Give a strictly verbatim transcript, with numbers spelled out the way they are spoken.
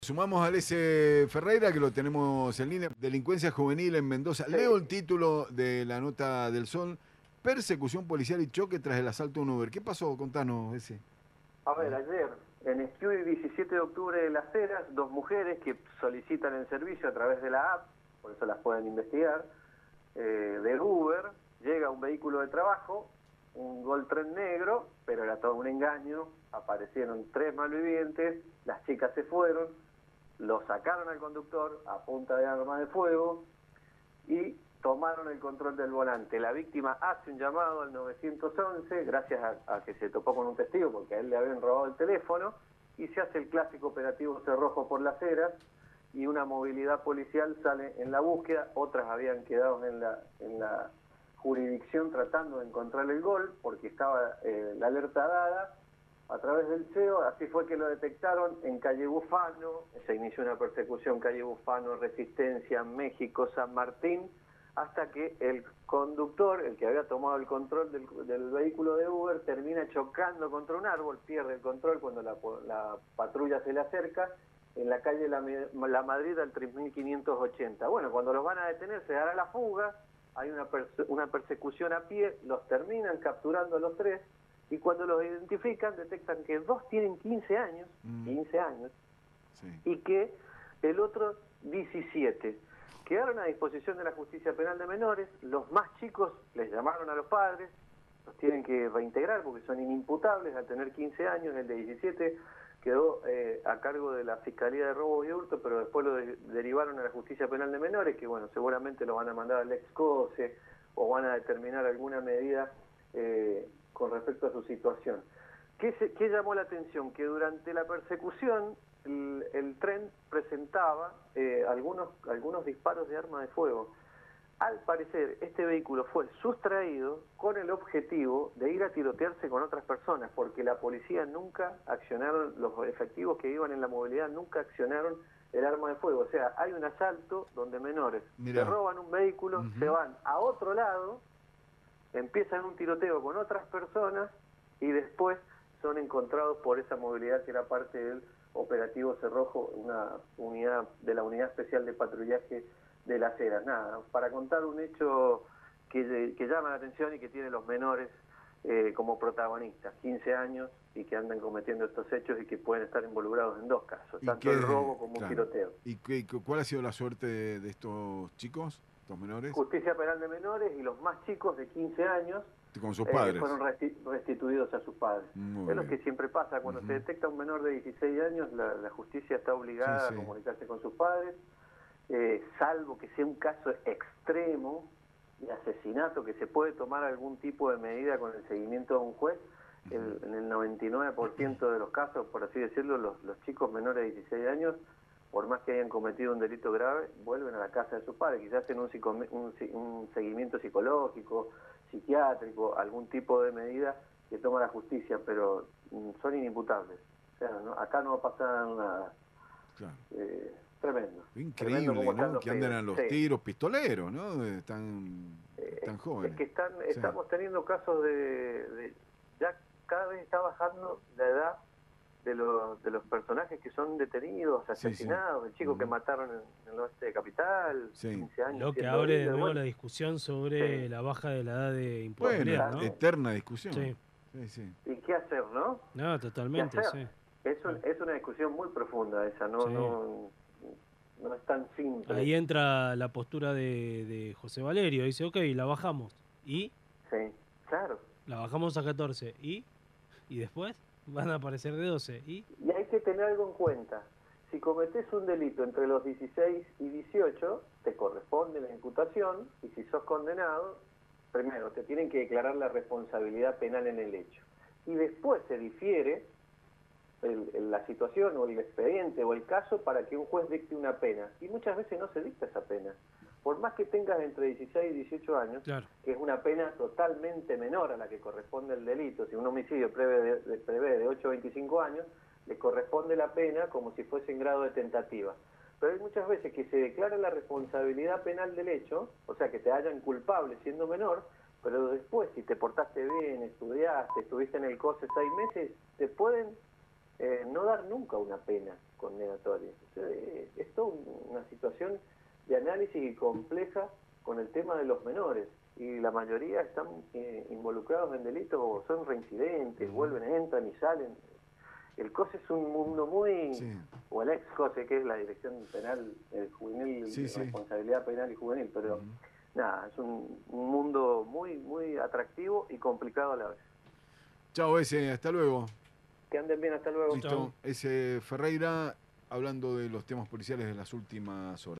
Sumamos a Alese Ferreira, que lo tenemos en línea. Delincuencia juvenil en Mendoza. Sí. Leo el título de la nota del Sol. Persecución policial y choque tras el asalto a un Uber. ¿Qué pasó? Contanos ese. A ver, ayer, en Estudio diecisiete de octubre de Las Heras, dos mujeres que solicitan el servicio a través de la app, por eso las pueden investigar, eh, de Uber, llega un vehículo de trabajo, un Gol Tren negro, pero era todo un engaño, aparecieron tres malvivientes, las chicas se fueron, lo sacaron al conductor a punta de arma de fuego y tomaron el control del volante. La víctima hace un llamado al nueve once, gracias a, a que se topó con un testigo, porque a él le habían robado el teléfono, y se hace el clásico operativo Cerrojo por Las Heras, y una movilidad policial sale en la búsqueda. Otras habían quedado en la, en la jurisdicción tratando de encontrar el Gol, porque estaba eh, la alerta dada a través del C E O. Así fue que lo detectaron en calle Bufano, se inició una persecución calle Bufano, Resistencia, México, San Martín, hasta que el conductor, el que había tomado el control del, del vehículo de Uber, termina chocando contra un árbol, pierde el control cuando la, la patrulla se le acerca, en la calle La, la Madrid al tres mil quinientos ochenta. Bueno, cuando los van a detener se dará la fuga, hay una, perse una persecución a pie, los terminan capturando a los tres, y cuando los identifican detectan que dos tienen quince años, mm. quince años, sí. Y que el otro diecisiete. Quedaron a disposición de la Justicia Penal de Menores. Los más chicos les llamaron a los padres, los tienen que reintegrar porque son inimputables al tener quince años. El de diecisiete quedó eh, a cargo de la Fiscalía de Robo y Hurto, pero después lo de derivaron a la Justicia Penal de Menores, que bueno, seguramente lo van a mandar al ex-COSE o van a determinar alguna medida eh, con respecto a su situación. ¿Qué, se, ¿Qué llamó la atención? Que durante la persecución el, el tren presentaba eh, algunos, algunos disparos de arma de fuego. Al parecer, este vehículo fue sustraído con el objetivo de ir a tirotearse con otras personas, porque la policía nunca accionaron, los efectivos que iban en la movilidad nunca accionaron el arma de fuego. O sea, hay un asalto donde menores Mirá. se roban un vehículo, uh-huh. se van a otro lado, empiezan un tiroteo con otras personas y después son encontrados por esa movilidad que era parte del operativo Cerrojo, una unidad de la Unidad Especial de Patrullaje de Las Heras. Nada, para contar un hecho que, que llama la atención y que tiene los menores eh, como protagonistas, quince años, y que andan cometiendo estos hechos y que pueden estar involucrados en dos casos, tanto qué, el robo como claro. un tiroteo. ¿Y qué, cuál ha sido la suerte de, de estos chicos, estos menores? Justicia Penal de Menores, y los más chicos de quince años con sus padres. Eh, fueron resti restituidos a sus padres. Muy es bien. Lo que siempre pasa, cuando uh-huh. se detecta un menor de dieciséis años, la, la justicia está obligada sí, sí. a comunicarse con sus padres, eh, salvo que sea un caso extremo de asesinato, que se puede tomar algún tipo de medida con el seguimiento de un juez. Uh-huh. el, en el noventa y nueve por ciento de los casos, por así decirlo, los, los chicos menores de dieciséis años, por más que hayan cometido un delito grave, vuelven a la casa de sus padres, quizás en un, psico, un, un seguimiento psicológico, psiquiátrico, algún tipo de medida que toma la justicia, pero mm, son inimputables. O sea, ¿no? Acá no va a pasar nada. Claro. Eh, tremendo. Increíble, tremendo ¿no? Que andan a los sí. tiros, pistoleros, ¿no? Están, están jóvenes. Es que están, sí. estamos teniendo casos de, de... Ya cada vez está bajando la edad de los, de los personajes que son detenidos, asesinados, sí, sí. el chico uh-huh. que mataron en, en el oeste de Capital, sí. quince años. Lo que abre de nuevo bueno. la discusión sobre sí. la baja de la edad de imputabilidad, bueno, ¿no? eterna discusión. Sí. Sí, sí. ¿Y qué hacer, no? No, totalmente, sí. Es, un, es una discusión muy profunda esa, no, sí. no, no es tan simple. Ahí entra la postura de, de José Valerio, dice, ok, la bajamos, ¿y? Sí, claro. La bajamos a catorce, ¿y? ¿Y después? Van a aparecer de doce, ¿y? Y hay que tener algo en cuenta. Si cometés un delito entre los dieciséis y dieciocho, te corresponde la imputación, y si sos condenado, primero te tienen que declarar la responsabilidad penal en el hecho. Y después se difiere el, el, la situación o el expediente o el caso para que un juez dicte una pena. Y muchas veces no se dicta esa pena. Por más que tengas entre dieciséis y dieciocho años, claro. que es una pena totalmente menor a la que corresponde el delito, si un homicidio prevé de, de, prevé de ocho a veinticinco años, le corresponde la pena como si fuese en grado de tentativa. Pero hay muchas veces que se declara la responsabilidad penal del hecho, o sea que te hallan culpable siendo menor, pero después si te portaste bien, estudiaste, estuviste en el COSE seis meses, te pueden eh, no dar nunca una pena. condenatorias. O sea, es toda una situación de análisis y compleja con el tema de los menores, y la mayoría están eh, involucrados en delitos o son reincidentes, uh-huh. vuelven, entran y salen. El C O S E es un mundo muy... Sí. O el ex C O S E, que es la Dirección Penal eh, Juvenil, sí, Responsabilidad sí. Penal y Juvenil, pero uh-huh. nada, es un, un mundo muy, muy atractivo y complicado a la vez. Chao, ese, hasta luego. Que anden bien, hasta luego. Listo, ese Ferreira hablando de los temas policiales de las últimas horas.